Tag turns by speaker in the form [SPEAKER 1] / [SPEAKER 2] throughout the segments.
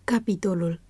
[SPEAKER 1] Capitolul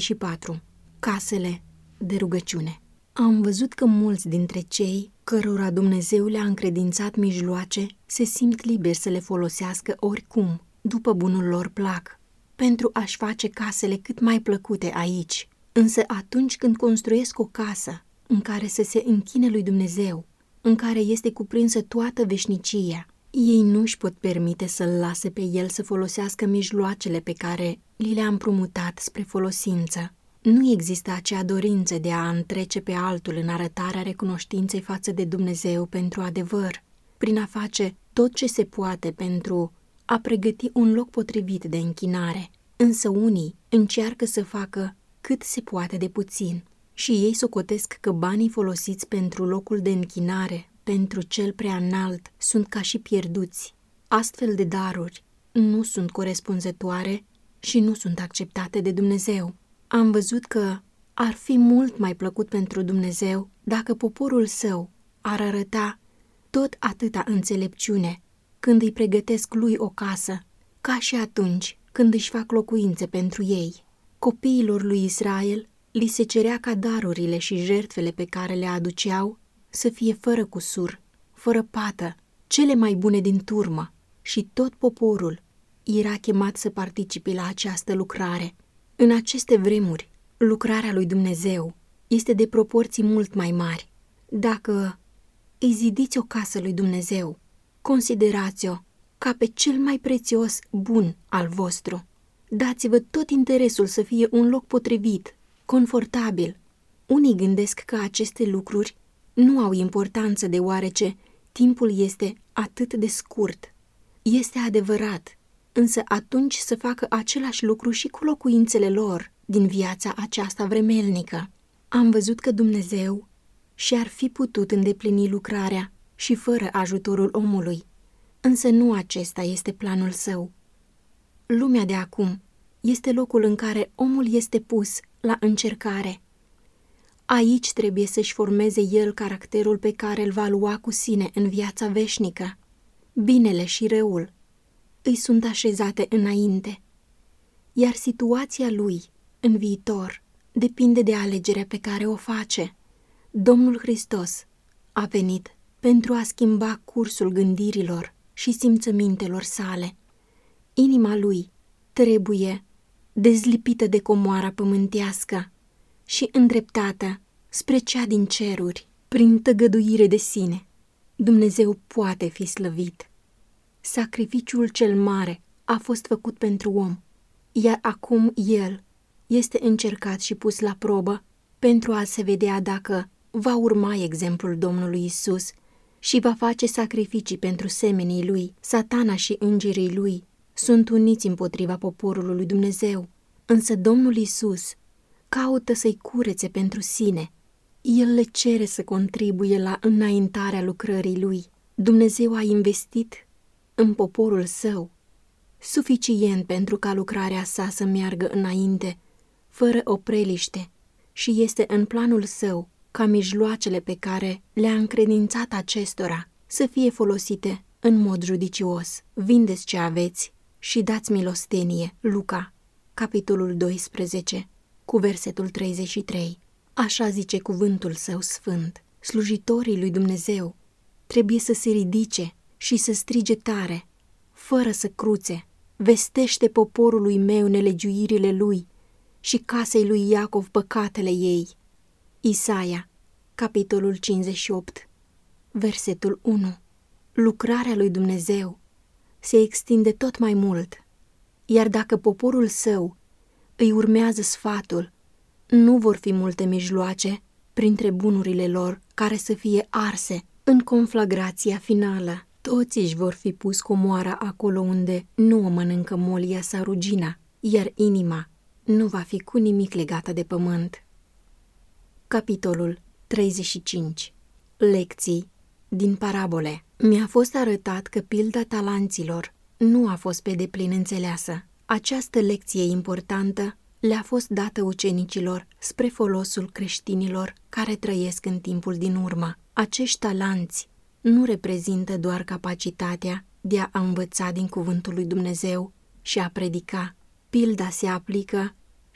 [SPEAKER 1] 34. Casele de rugăciune. Am văzut că mulți dintre cei cărora Dumnezeu le-a încredințat mijloace se simt liberi să le folosească oricum, după bunul lor plac, pentru a-și face casele cât mai plăcute aici. Însă atunci când construiesc o casă în care să se închine lui Dumnezeu, în care este cuprinsă toată veșnicia, ei nu își pot permite să-L lase pe El să folosească mijloacele pe care li le-a împrumutat spre folosință. Nu există acea dorință de a întrece pe altul în arătarea recunoștinței față de Dumnezeu pentru adevăr, prin a face tot ce se poate pentru a pregăti un loc potrivit de închinare. Însă unii încearcă să facă cât se poate de puțin și ei socotesc că banii folosiți pentru locul de închinare, pentru cel prea înalt, sunt ca și pierduți. Astfel de daruri nu sunt corespunzătoare și nu sunt acceptate de Dumnezeu. Am văzut că ar fi mult mai plăcut pentru Dumnezeu dacă poporul său ar arăta tot atâta înțelepciune când îi pregătesc lui o casă, ca și atunci când își fac locuințe pentru ei. Copiilor lui Israel li se cerea ca darurile și jertfele pe care le aduceau să fie fără cusur, fără pată, cele mai bune din turmă, și tot poporul era chemat să participe la această lucrare. În aceste vremuri, lucrarea lui Dumnezeu este de proporții mult mai mari. Dacă îi zidiți o casă lui Dumnezeu, considerați-o ca pe cel mai prețios bun al vostru. Dați-vă tot interesul să fie un loc potrivit, confortabil. Unii gândesc că aceste lucruri nu au importanță deoarece timpul este atât de scurt. Este adevărat, însă atunci să facă același lucru și cu locuințele lor din viața aceasta vremelnică. Am văzut că Dumnezeu și-ar fi putut îndeplini lucrarea și fără ajutorul omului, însă nu acesta este planul său. Lumea de acum este locul în care omul este pus la încercare. Aici trebuie să-și formeze el caracterul pe care îl va lua cu sine în viața veșnică. Binele și răul îi sunt așezate înainte, iar situația lui în viitor depinde de alegerea pe care o face. Domnul Hristos a venit pentru a schimba cursul gândirilor și simțămintelor sale. Inima lui trebuie dezlipită de comoara pământească și îndreptată spre cea din ceruri. Prin tăgăduire de sine, Dumnezeu poate fi slăvit. Sacrificiul cel mare a fost făcut pentru om, iar acum el este încercat și pus la probă pentru a se vedea dacă va urma exemplul Domnului Isus și va face sacrificii pentru semenii lui. Satana și îngerii lui sunt uniți împotriva poporului lui Dumnezeu, însă Domnul Isus caută să-i curețe pentru sine. El le cere să contribuie la înaintarea lucrării lui. Dumnezeu a investit în poporul său suficient pentru ca lucrarea sa să meargă înainte, fără opreliște, și este în planul său ca mijloacele pe care le-a încredințat acestora să fie folosite în mod judicios. Vindeți ce aveți și dați milostenie. Luca, capitolul 12, cu versetul 33. Așa zice cuvântul său sfânt. Slujitorii lui Dumnezeu trebuie să se ridice și să strige tare, fără să cruțe: vestește poporului meu nelegiuirile lui și casei lui Iacov păcatele ei. Isaia, capitolul 58, versetul 1. Lucrarea lui Dumnezeu se extinde tot mai mult, iar dacă poporul său îi urmează sfatul, nu vor fi multe mijloace printre bunurile lor care să fie arse în conflagrația finală. Toți își vor fi pus comoara acolo unde nu o mănâncă molia sau rugina, iar inima nu va fi cu nimic legată de pământ. Capitolul 35. Lecții din parabole. Mi-a fost arătat că pilda talanților nu a fost pe deplin înțeleasă. Această lecție importantă le-a fost dată ucenicilor spre folosul creștinilor care trăiesc în timpul din urmă. Acești talanți nu reprezintă doar capacitatea de a învăța din cuvântul lui Dumnezeu și a predica. Pilda se aplică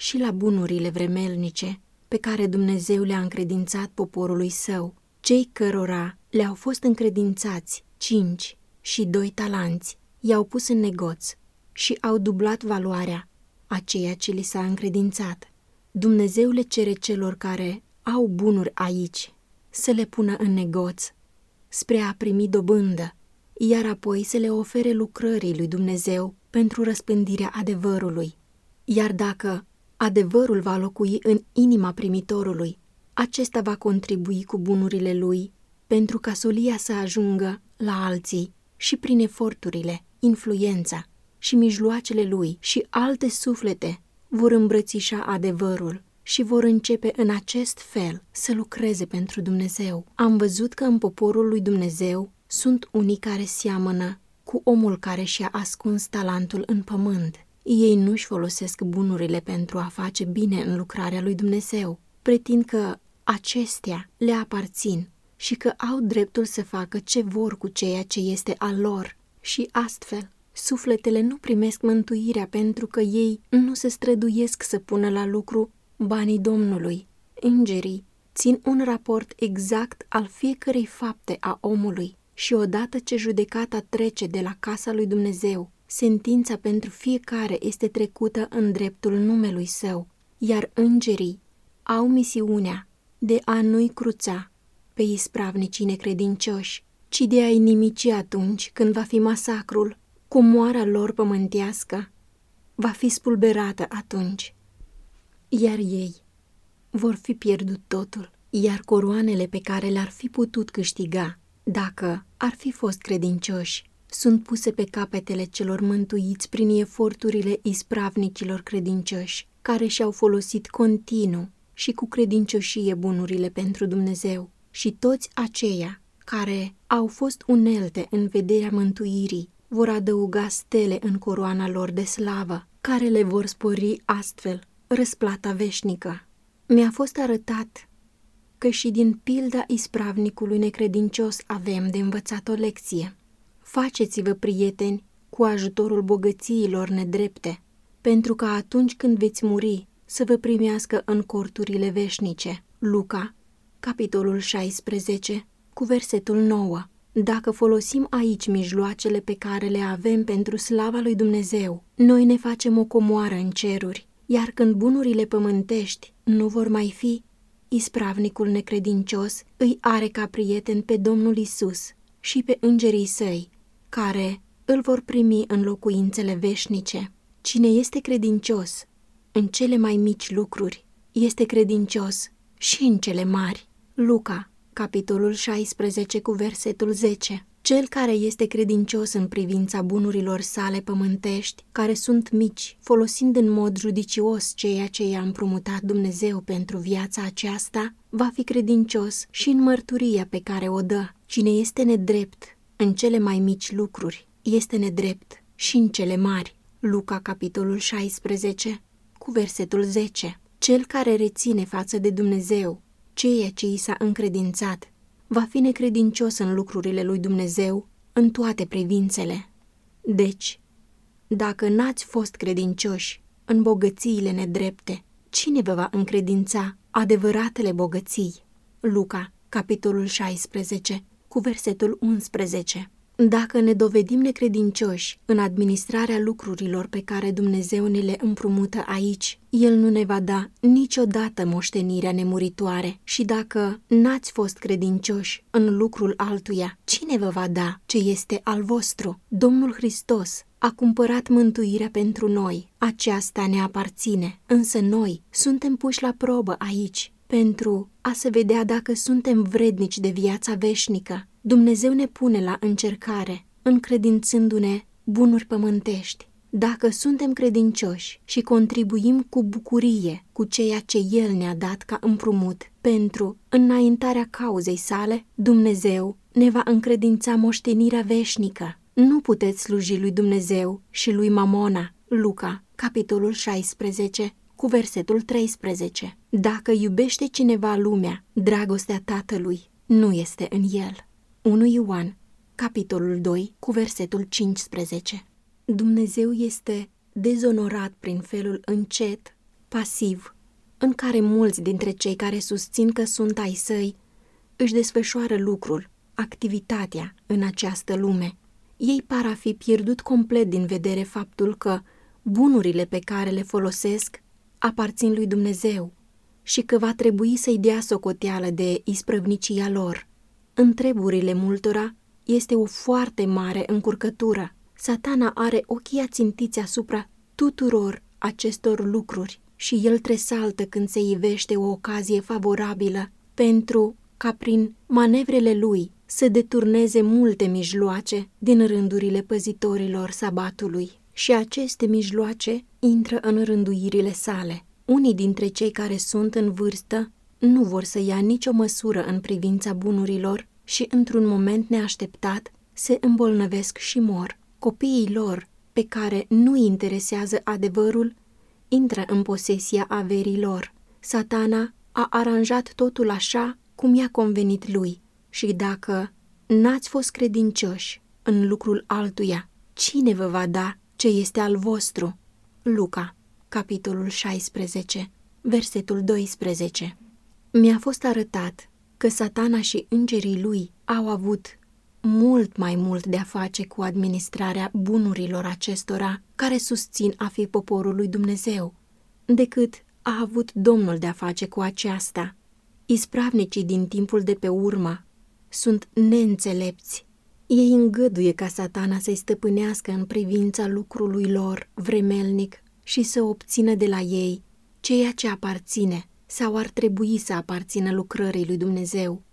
[SPEAKER 1] și la bunurile vremelnice pe care Dumnezeu le-a încredințat poporului său, cei cărora le-au fost încredințați 5 și 2 talanți, i-au pus în negoț și au dublat valoarea a ceea ce li s-a încredințat. Dumnezeu le cere celor care au bunuri aici să le pună în negoț spre a primi dobândă, iar apoi să le ofere lucrării lui Dumnezeu pentru răspândirea adevărului. Iar dacă adevărul va locui în inima primitorului, acesta va contribui cu bunurile lui pentru ca solia să ajungă la alții și prin eforturile, influența și mijloacele lui și alte suflete vor îmbrățișa adevărul și vor începe în acest fel să lucreze pentru Dumnezeu. Am văzut că în poporul lui Dumnezeu sunt unii care seamănă cu omul care și-a ascuns talentul în pământ. Ei nu-și folosesc bunurile pentru a face bine în lucrarea lui Dumnezeu. Pretind că acestea le aparțin și că au dreptul să facă ce vor cu ceea ce este al lor. Și astfel, sufletele nu primesc mântuirea pentru că ei nu se străduiesc să pună la lucru banii Domnului. Îngerii țin un raport exact al fiecărei fapte a omului și odată ce judecata trece de la casa lui Dumnezeu, sentința pentru fiecare este trecută în dreptul numelui său, iar îngerii au misiunea de a nu-i cruța pe ispravnicii necredincioși, ci de a-i nimici atunci când va fi masacrul, comoara lor pământească va fi spulberată atunci, iar ei vor fi pierdut totul, iar coroanele pe care le-ar fi putut câștiga dacă ar fi fost credincioși sunt puse pe capetele celor mântuiți prin eforturile ispravnicilor credincioși, care și-au folosit continuu și cu credincioșie bunurile pentru Dumnezeu, și toți aceia care au fost unelte în vederea mântuirii vor adăuga stele în coroana lor de slavă, care le vor spori astfel răsplata veșnică. Mi-a fost arătat că și din pilda ispravnicului necredincios avem de învățat o lecție. Faceți-vă prieteni cu ajutorul bogățiilor nedrepte, pentru că atunci când veți muri să vă primească în corturile veșnice. Luca, capitolul 16, cu versetul 9. Dacă folosim aici mijloacele pe care le avem pentru slava lui Dumnezeu, noi ne facem o comoară în ceruri, iar când bunurile pământești nu vor mai fi, ispravnicul necredincios îi are ca prieten pe Domnul Isus și pe îngerii săi, care îl vor primi în locuințele veșnice. Cine este credincios în cele mai mici lucruri, este credincios și în cele mari. Luca, capitolul 16, cu versetul 10. Cel care este credincios în privința bunurilor sale pământești, care sunt mici, folosind în mod judicios ceea ce i-a împrumutat Dumnezeu pentru viața aceasta, va fi credincios și în mărturia pe care o dă. Cine este nedrept în cele mai mici lucruri, este nedrept și în cele mari. Luca, capitolul 16, cu versetul 10. Cel care reține față de Dumnezeu ceea ce i s-a încredințat, va fi necredincios în lucrurile lui Dumnezeu în toate privințele. Deci, dacă n-ați fost credincioși în bogățiile nedrepte, cine vă va încredința adevăratele bogății? Luca, capitolul 16, cu versetul 11. Dacă ne dovedim necredincioși în administrarea lucrurilor pe care Dumnezeu ne le împrumută aici, El nu ne va da niciodată moștenirea nemuritoare. Și dacă n-ați fost credincioși în lucrul altuia, cine vă va da ce este al vostru? Domnul Hristos a cumpărat mântuirea pentru noi. Aceasta ne aparține, însă noi suntem puși la probă aici pentru a se vedea dacă suntem vrednici de viața veșnică. Dumnezeu ne pune la încercare, încredințându-ne bunuri pământești. Dacă suntem credincioși și contribuim cu bucurie cu ceea ce El ne-a dat ca împrumut pentru înaintarea cauzei sale, Dumnezeu ne va încredința moștenirea veșnică. Nu puteți sluji lui Dumnezeu și lui Mamona. Luca, capitolul 16, cu versetul 13. Dacă iubește cineva lumea, dragostea Tatălui nu este în el. 1 Ioan, capitolul 2, cu versetul 15. Dumnezeu este dezonorat prin felul încet pasiv, în care mulți dintre cei care susțin că sunt ai săi își desfășoară lucrul, activitatea în această lume. Ei par a fi pierdut complet din vedere faptul că bunurile pe care le folosesc aparțin lui Dumnezeu și că va trebui să-i dea socoteală de isprăvnicia lor. În treburile multora este o foarte mare încurcătură. Satana are ochii ațintiți asupra tuturor acestor lucruri și el tresaltă când se ivește o ocazie favorabilă pentru ca prin manevrele lui să deturneze multe mijloace din rândurile păzitorilor sabatului. Și aceste mijloace intră în rânduirile sale. Unii dintre cei care sunt în vârstă nu vor să ia nicio măsură în privința bunurilor și, într-un moment neașteptat, se îmbolnăvesc și mor. Copiii lor, pe care nu îi interesează adevărul, intră în posesia averii lor. Satana a aranjat totul așa cum i-a convenit lui. Și dacă n-ați fost credincioși în lucrul altuia, cine vă va da ce este al vostru? Luca, capitolul 16, versetul 12. Mi-a fost arătat că Satana și îngerii lui au avut mult mai mult de a face cu administrarea bunurilor acestora care susțin a fi poporul lui Dumnezeu, decât a avut Domnul de a face cu aceasta. Ispravnicii din timpul de pe urmă sunt neînțelepți. Ei îngăduie ca Satana să-i stăpânească în privința lucrului lor vremelnic și să obțină de la ei ceea ce aparține sau ar trebui să aparțină lucrării lui Dumnezeu.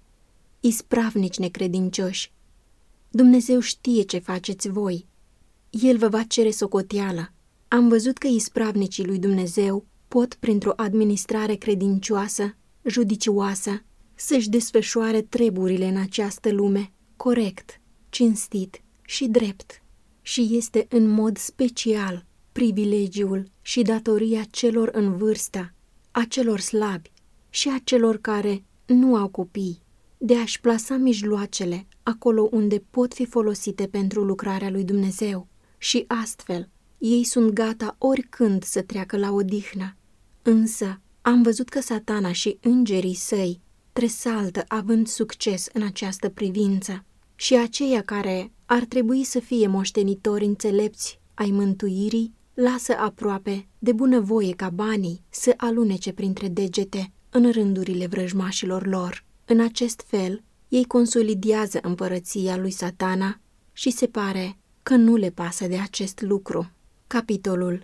[SPEAKER 1] Ispravnici necredincioși, Dumnezeu știe ce faceți voi. El vă va cere socoteală. Am văzut că ispravnicii lui Dumnezeu pot, printr-o administrare credincioasă, judicioasă, să-și desfășoare treburile în această lume corect, cinstit și drept. Și este în mod special privilegiul și datoria celor în vârstă, a celor slabi și a celor care nu au copii, de a-și plasa mijloacele acolo unde pot fi folosite pentru lucrarea lui Dumnezeu și astfel ei sunt gata oricând să treacă la odihnă. Însă am văzut că Satana și îngerii săi tresaltă având succes în această privință și aceia care ar trebui să fie moștenitori înțelepți ai mântuirii lasă aproape de bunăvoie ca banii să alunece printre degete în rândurile vrăjmașilor lor. În acest fel, ei consolidează împărăția lui Satana și se pare că nu le pasă de acest lucru. Capitolul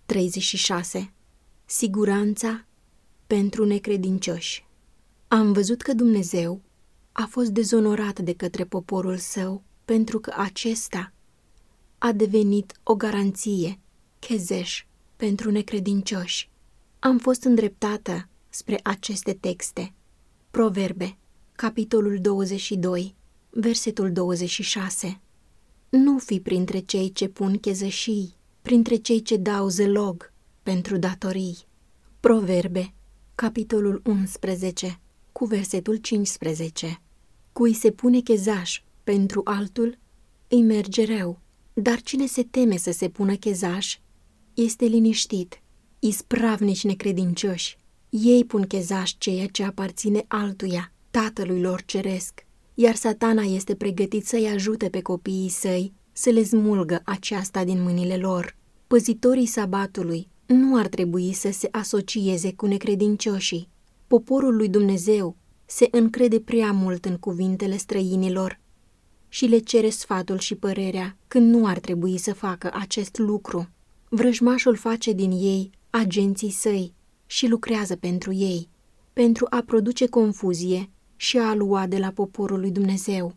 [SPEAKER 1] 36. Siguranța pentru necredincioși. Am văzut că Dumnezeu a fost dezonorat de către poporul său pentru că acesta a devenit o garanție, chezeș, pentru necredincioși. Am fost îndreptată spre aceste texte. Proverbe, capitolul 22, versetul 26. Nu fi printre cei ce pun chezășii, printre cei ce dau zălog pentru datorii. Proverbe, capitolul 11, cu versetul 15. Cui se pune chezaș pentru altul, îi merge rău, dar cine se teme să se pună chezaș, este liniștit. Ispravnici necredincioși, ei pun chezaș ceea ce aparține altuia, Tatălui lor ceresc, iar Satana este pregătit să-i ajute pe copiii săi să le smulgă aceasta din mâinile lor. Păzitorii sabatului nu ar trebui să se asocieze cu necredincioșii. Poporul lui Dumnezeu se încrede prea mult în cuvintele străinilor și le cere sfatul și părerea când nu ar trebui să facă acest lucru. Vrăjmașul face din ei agenții săi și lucrează pentru ei, pentru a produce confuzie și a lua de la poporul lui Dumnezeu.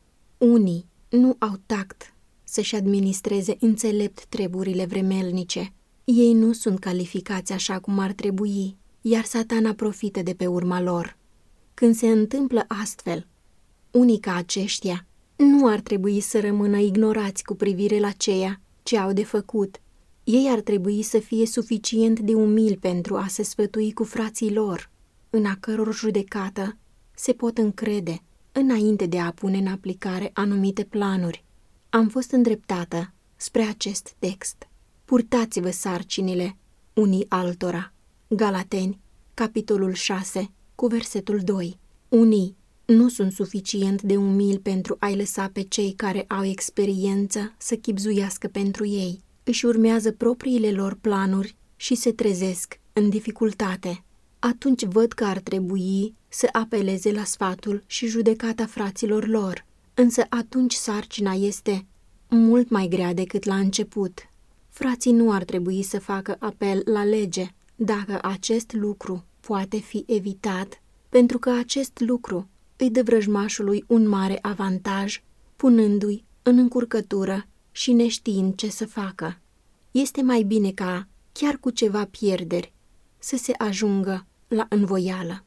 [SPEAKER 1] Unii nu au tact să-și administreze înțelept treburile vremelnice. Ei nu sunt calificați așa cum ar trebui, iar Satana profită de pe urma lor. Când se întâmplă astfel, unii ca aceștia nu ar trebui să rămână ignorați cu privire la ceea ce au de făcut. Ei ar trebui să fie suficient de umili pentru a se sfătui cu frații lor, în a căror judecată se pot încrede înainte de a pune în aplicare anumite planuri. Am fost îndreptată spre acest text. Purtați-vă sarcinile unii altora. Galateni, capitolul 6, cu versetul 2. Unii nu sunt suficient de umili pentru a-i lăsa pe cei care au experiență să chibzuiască pentru ei. Își urmează propriile lor planuri și se trezesc în dificultate. Atunci văd că ar trebui să apeleze la sfatul și judecata fraților lor, însă atunci sarcina este mult mai grea decât la început. Frații nu ar trebui să facă apel la lege dacă acest lucru poate fi evitat, pentru că acest lucru îi dă vrăjmașului un mare avantaj, punându-i în încurcătură și neștiind ce să facă. Este mai bine ca, chiar cu ceva pierderi, să se ajungă la învoială.